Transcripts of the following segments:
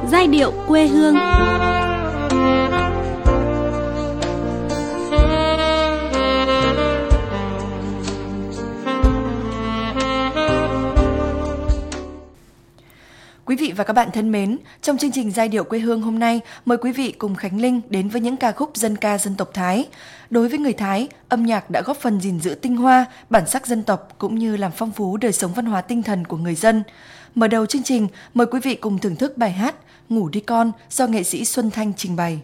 Giai điệu quê hương. Quý vị và các bạn thân mến, trong chương trình Giai điệu quê hương hôm nay, mời quý vị cùng Khánh Linh đến với những ca khúc dân ca dân tộc Thái. Đối với người Thái, âm nhạc đã góp phần gìn giữ tinh hoa, bản sắc dân tộc cũng như làm phong phú đời sống văn hóa tinh thần của người dân. Mở đầu chương trình, mời quý vị cùng thưởng thức bài hát Ngủ đi con do nghệ sĩ Xuân Thanh trình bày.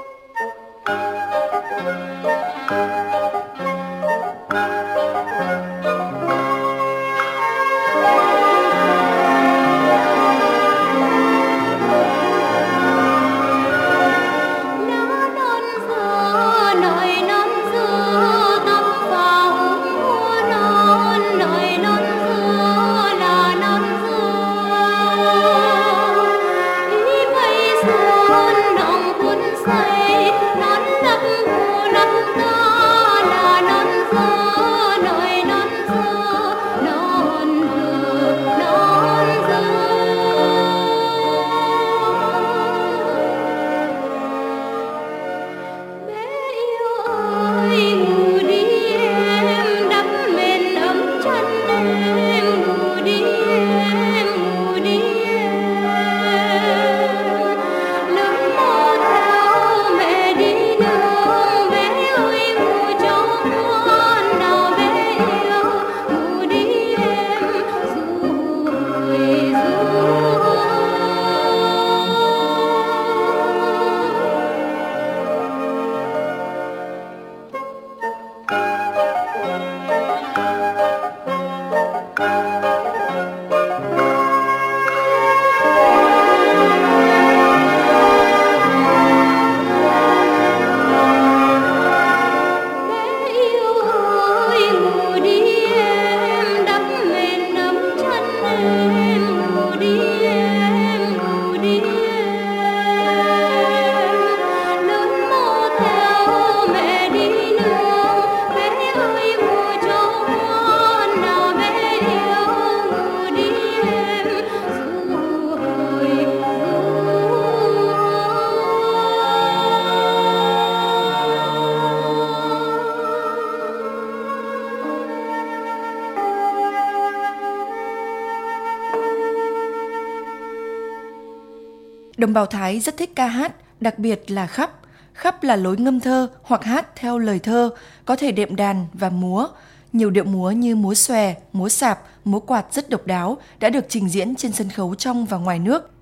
Đồng bào Thái rất thích ca hát, đặc biệt là khắp. Khắp là lối ngâm thơ hoặc hát theo lời thơ, có thể đệm đàn và múa. Nhiều điệu múa như múa xòe, múa sạp, múa quạt rất độc đáo đã được trình diễn trên sân khấu trong và ngoài nước.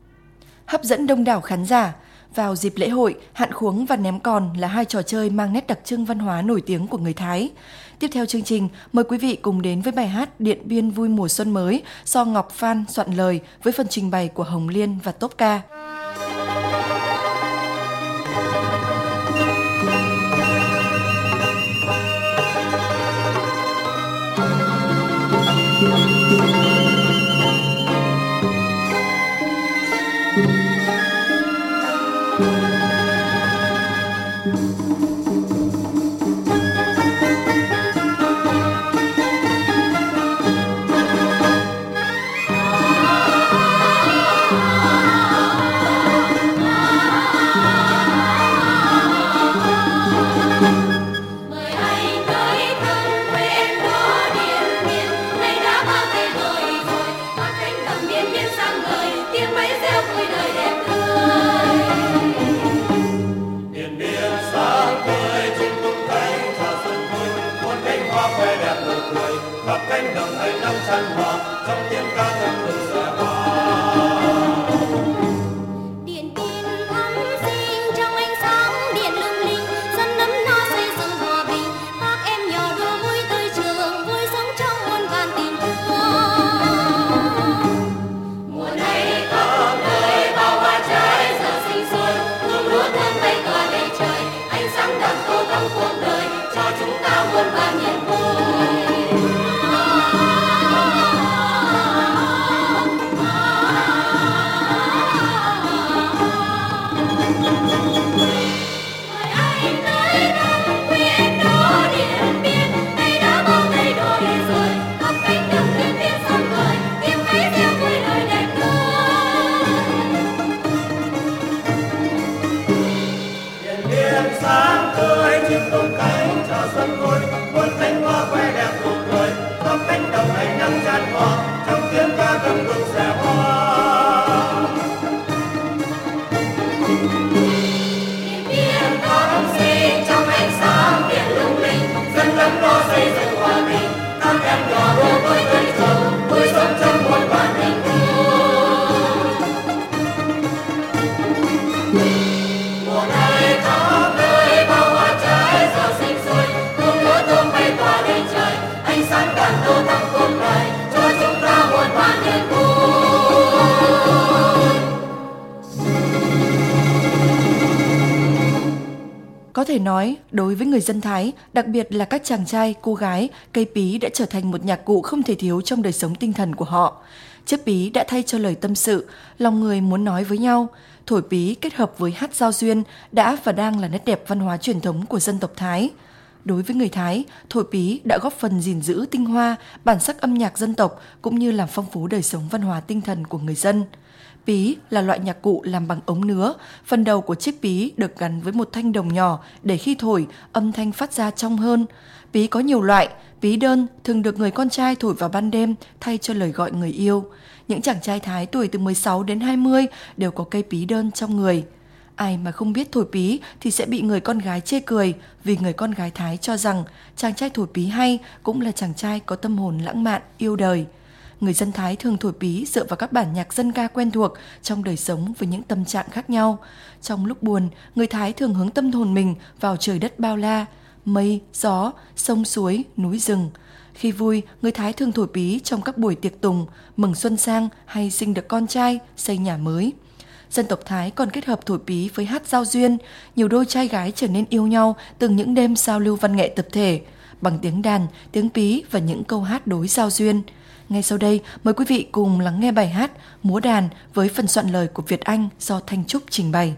Hấp dẫn đông đảo khán giả. Vào dịp lễ hội, hạn khuống và ném còn là hai trò chơi mang nét đặc trưng văn hóa nổi tiếng của người Thái. Tiếp theo chương trình, mời quý vị cùng đến với bài hát Điện Biên vui mùa xuân mới do Ngọc Phan soạn lời với phần trình bày của Hồng Liên và Tốp Ca. tầm gương xe hoa. Điện biên có đông sinh trong ánh sáng điện lung linh, dân gắn bó xây dựng hòa bình, các em nhỏ đua với cây trồng, vui sống trong muôn vàn tình thương. Mùa này khắp nơi bao hoa trái giờ sinh sôi, hương lúa thơm bay tỏa đầy trời, ánh sáng đàn tô thắm cuộc đời cho chúng ta muôn vàn niềm vui. Có thể nói, đối với người dân Thái, đặc biệt là các chàng trai, cô gái, cây pí đã trở thành một nhạc cụ không thể thiếu trong đời sống tinh thần của họ. Chiếc pí đã thay cho lời tâm sự, lòng người muốn nói với nhau. Thổi pí kết hợp với hát giao duyên đã và đang là nét đẹp văn hóa truyền thống của dân tộc Thái. Đối với người Thái, thổi pí đã góp phần gìn giữ tinh hoa, bản sắc âm nhạc dân tộc cũng như làm phong phú đời sống văn hóa tinh thần của người dân. Pí là loại nhạc cụ làm bằng ống nứa, phần đầu của chiếc pí được gắn với một thanh đồng nhỏ để khi thổi, âm thanh phát ra trong hơn. Pí có nhiều loại, pí đơn thường được người con trai thổi vào ban đêm thay cho lời gọi người yêu. Những chàng trai Thái tuổi từ 16 đến 20 đều có cây pí đơn trong người. Ai mà không biết thổi pí thì sẽ bị người con gái chê cười vì người con gái Thái cho rằng chàng trai thổi pí hay cũng là chàng trai có tâm hồn lãng mạn, yêu đời. Người dân Thái thường thổi pí dựa vào các bản nhạc dân ca quen thuộc trong đời sống với những tâm trạng khác nhau. Trong lúc buồn, người Thái thường hướng tâm hồn mình vào trời đất bao la, mây, gió, sông suối, núi rừng. Khi vui, người Thái thường thổi pí trong các buổi tiệc tùng, mừng xuân sang hay sinh được con trai, xây nhà mới. Dân tộc Thái còn kết hợp thổi pí với hát giao duyên, nhiều đôi trai gái trở nên yêu nhau từ những đêm giao lưu văn nghệ tập thể, bằng tiếng đàn, tiếng pí và những câu hát đối giao duyên. Ngay sau đây, mời quý vị cùng lắng nghe bài hát Múa đàn với phần soạn lời của Việt Anh do Thanh Trúc trình bày.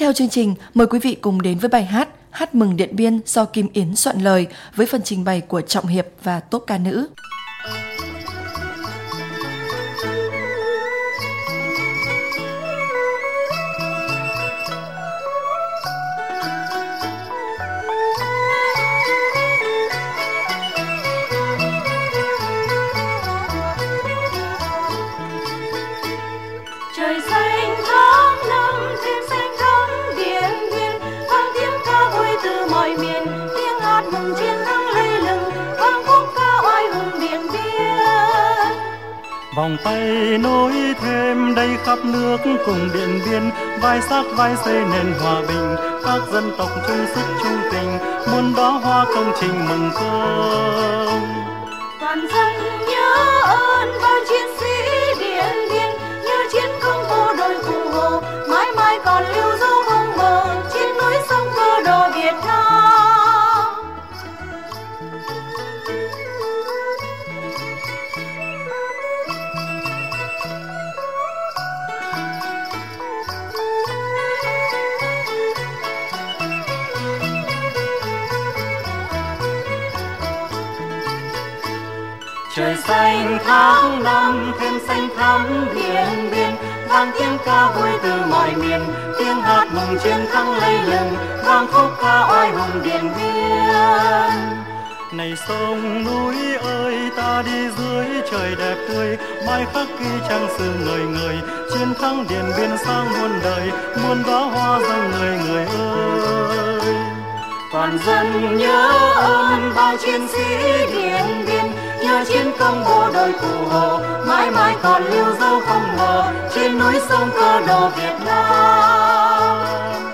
theo chương trình, mời quý vị cùng đến với bài hát Hát mừng Điện Biên do Kim Yến soạn lời với phần trình bày của Trọng Hiệp và tốp ca nữ. Trời xanh tháng năm thêm xanh thắm Điện Biên, vang tiếng ca vui từ mọi miền, tiếng hát mừng chiến thắng lây lừng, vang khúc ca oai hùng Điện Biên. Vòng tay nối thêm đây khắp nước cùng Điện Biên, vai sát vai xây nền hòa bình, các dân tộc chung sức chung tình, muôn đóa hoa công trình mừng công. Toàn dân nhớ ơn bao chiến sĩ Điện Biên, nhớ chiến công bộ đội Cụ Hồ, mãi mãi còn lưu dấu không mờ trên núi sông cơ đồ Việt Nam. Trời xanh tháng năm thêm xanh thắm Điện Biên, vang tiếng ca vui từ mọi miền, tiếng hát mừng chiến thắng lây lừng, vang khúc ca oai hùng Điện Biên. Này sông núi ơi, ta đi dưới trời đẹp tươi, mai khắc ghi trang sử ngời ngời, chiến thắng Điện Biên sang muôn đời, muôn đóa hoa dâng người người ơi. Toàn dân nhớ ơn bao chiến sĩ Điện Biên, nhớ chiến công bộ đội Cụ Hồ, mãi mãi còn lưu dấu không mờ trên núi sông cơ đồ Việt Nam.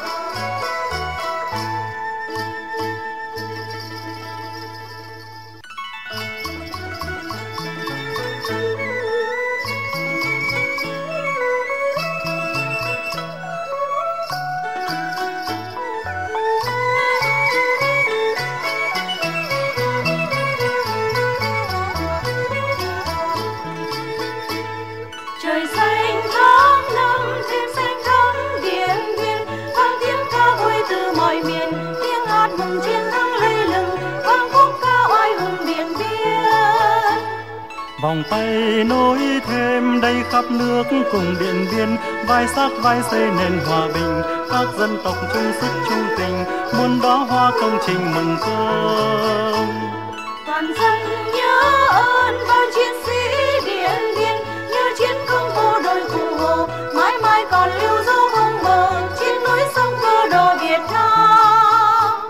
Trời xanh tháng năm thêm xanh thắm Điện Biên, vang tiếng ca vui từ mọi miền, tiếng hát mừng chiến thắng lây lừng, vang khúc ca oai hùng Điện Biên. Vòng tay nối thêm đây khắp nước cùng Điện Biên, vai sát vai xây nền hòa bình, các dân tộc chung sức chung tình, muôn đóa hoa công trình mừng công. Toàn dân nhớ ơn bao chiến sĩ Điện Biên, nhớ chiến công bộ đội Cụ Hồ, mãi mãi còn lưu dấu không mờ trên núi sông cơ đồ Việt Nam.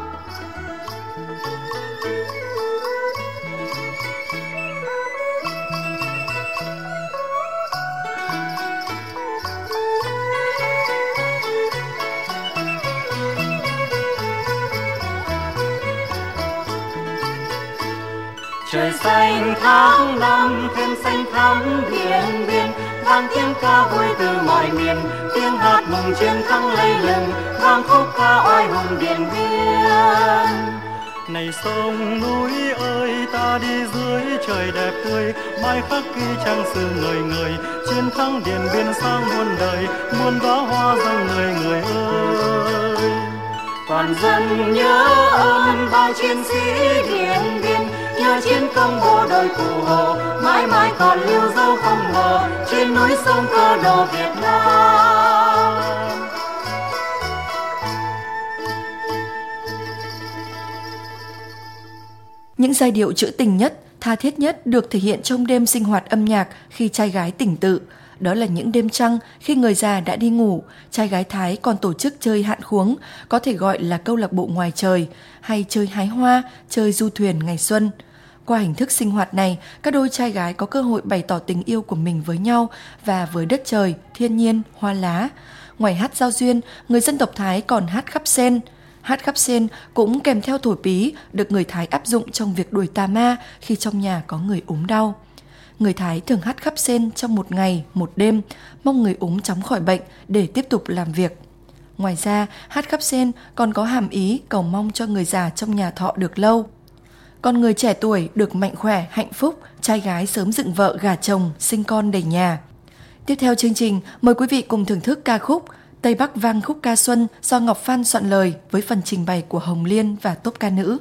Trời xanh tháng năm thêm xanh thắm Điện Biên, vang tiếng ca vui từ mọi miền, tiếng hát mừng chiến thắng lây lừng, vang khúc ca oai hùng Điện Biên. Này sông núi ơi, ta đi dưới trời đẹp tươi, mai khắc ghi trang sử ngời ngời, chiến thắng Điện Biên sang muôn đời, muôn đóa hoa dâng người người ơi. Toàn dân nhớ ơn bao chiến sĩ Điện Biên, nhớ chiến công bộ đội Cụ Hồ, mãi mãi còn lưu dấu không mờ trên núi sông cơ đồ Việt Nam. Những giai điệu trữ tình nhất, tha thiết nhất được thể hiện trong đêm sinh hoạt âm nhạc khi trai gái tỉnh tự. Đó là những đêm trăng khi người già đã đi ngủ, trai gái Thái còn tổ chức chơi hạn khuống, có thể gọi là câu lạc bộ ngoài trời, hay chơi hái hoa, chơi du thuyền ngày xuân. Qua hình thức sinh hoạt này, các đôi trai gái có cơ hội bày tỏ tình yêu của mình với nhau và với đất trời, thiên nhiên, hoa lá. Ngoài hát giao duyên, người dân tộc Thái còn hát khắp sen. Hát khắp sen cũng kèm theo thổi pí, được người Thái áp dụng trong việc đuổi tà ma khi trong nhà có người ốm đau. Người Thái thường hát khắp sen trong một ngày, một đêm, mong người ốm chóng khỏi bệnh để tiếp tục làm việc. Ngoài ra, hát khắp sen còn có hàm ý cầu mong cho người già trong nhà thọ được lâu. Còn người trẻ tuổi được mạnh khỏe, hạnh phúc, trai gái sớm dựng vợ gả chồng, sinh con đầy nhà. Tiếp theo chương trình, mời quý vị cùng thưởng thức ca khúc Tây Bắc vang khúc ca Xuân do Ngọc Phan soạn lời với phần trình bày của Hồng Liên và tốp ca nữ.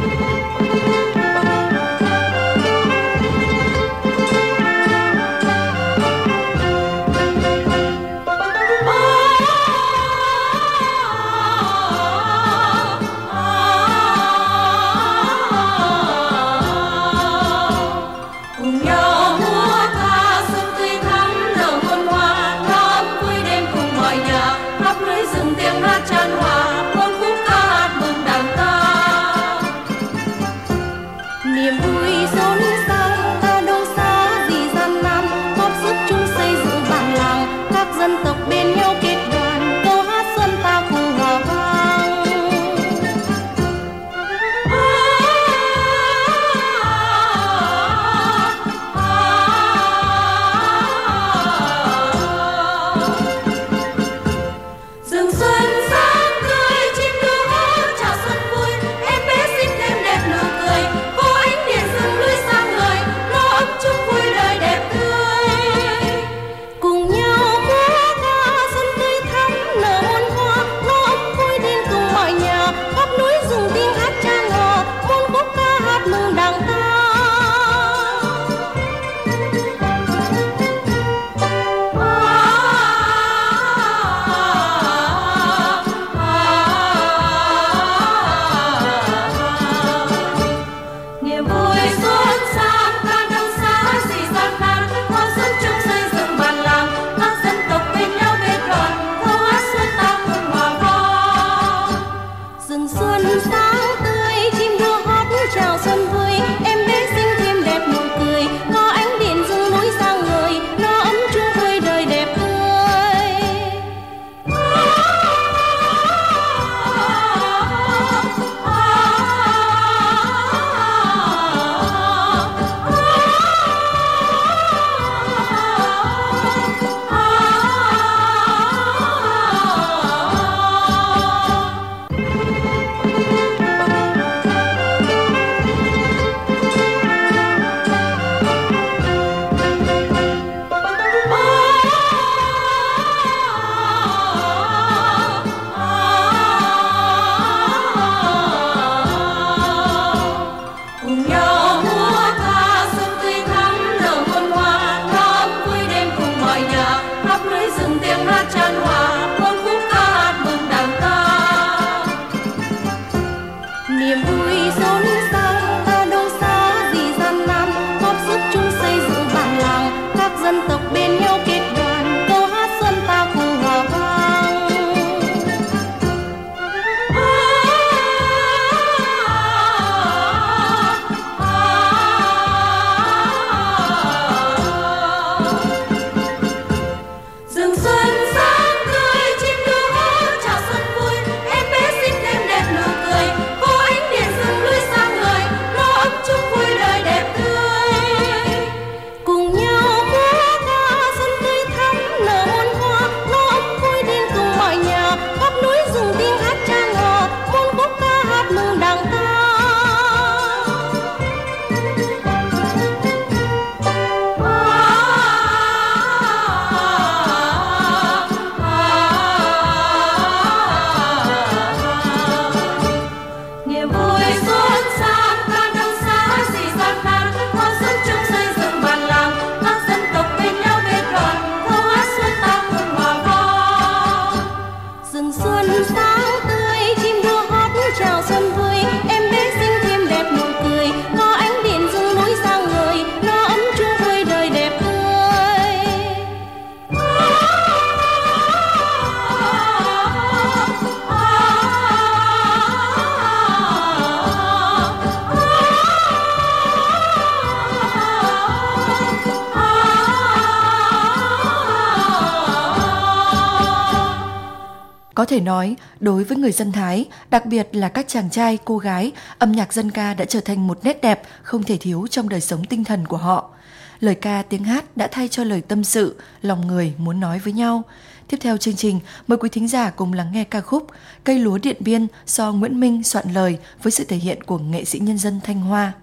Có thể nói, đối với người dân Thái, đặc biệt là các chàng trai, cô gái, âm nhạc dân ca đã trở thành một nét đẹp không thể thiếu trong đời sống tinh thần của họ. Lời ca tiếng hát đã thay cho lời tâm sự, lòng người muốn nói với nhau. Tiếp theo chương trình, mời quý thính giả cùng lắng nghe ca khúc Cây lúa Điện Biên do Nguyễn Minh soạn lời với sự thể hiện của nghệ sĩ nhân dân Thanh Hoa.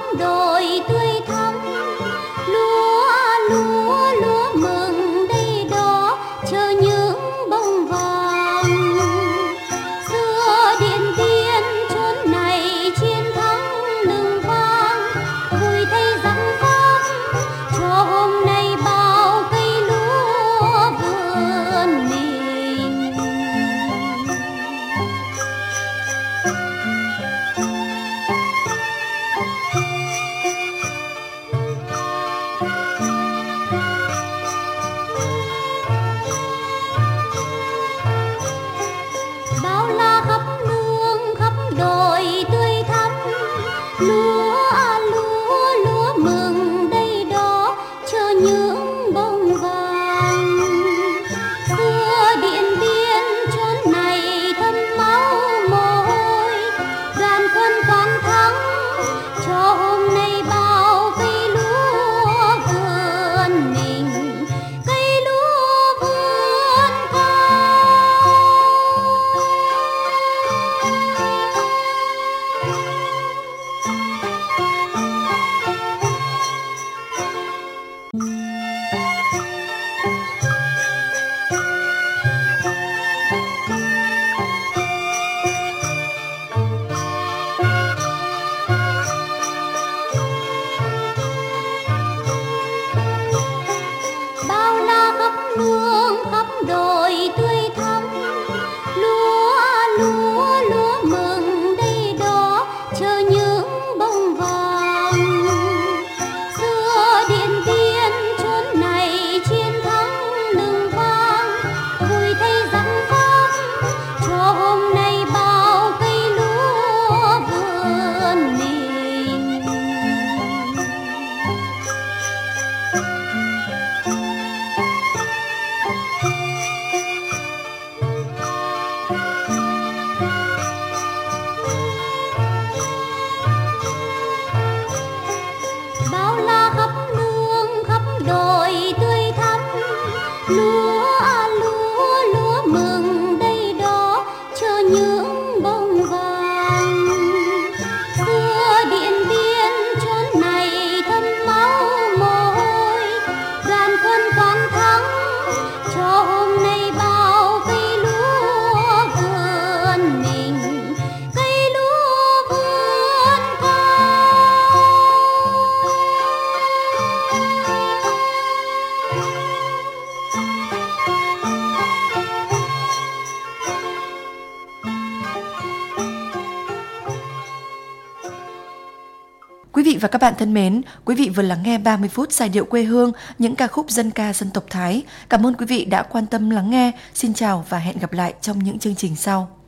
đồi tươi thắm, lúa lúa lúa mừng đây đó chờ những bông vàng. Xưa Điện Biên chốn này chiến thắng lừng vang, vui thay rằng Pháp cho hôm nay bao cây lúa vườn mình. Bao la khắp nương khắp đồi tươi thắm, lúa lúa lúa mừng đây đó chờ những bông vàng. Xưa Điện Biên chốn này thấm máu mồ hôi, đoàn quân toàn thắng cho hôm nay bao cây lúa vườn mình, cây lúa vườn cao. Bao la khắp nương khắp đồi tươi thắm, lúa lúa lúa mừng đây đó chờ những bông vàng. Xưa Điện Biên chốn này chiến thắng lừng vang, vui thay rằng Pháp cho hôm nay bao cây lúa vườn mình. Bao la khắp nương khắp đồi tươi thắm, lúa lúa lúa mừng đây đó chờ những bông vàng. Xưa Điện Biên chốn này thấm máu mồ hôi, đoàn quân toàn thắng cho hôm nay bao cây lúa vườn mình, cây lúa vườn cao. Quý vị và các bạn thân mến, quý vị vừa lắng nghe 30 phút giai điệu quê hương, những ca khúc dân ca dân tộc Thái. Cảm ơn quý vị đã quan tâm lắng nghe. Xin chào và hẹn gặp lại trong những chương trình sau.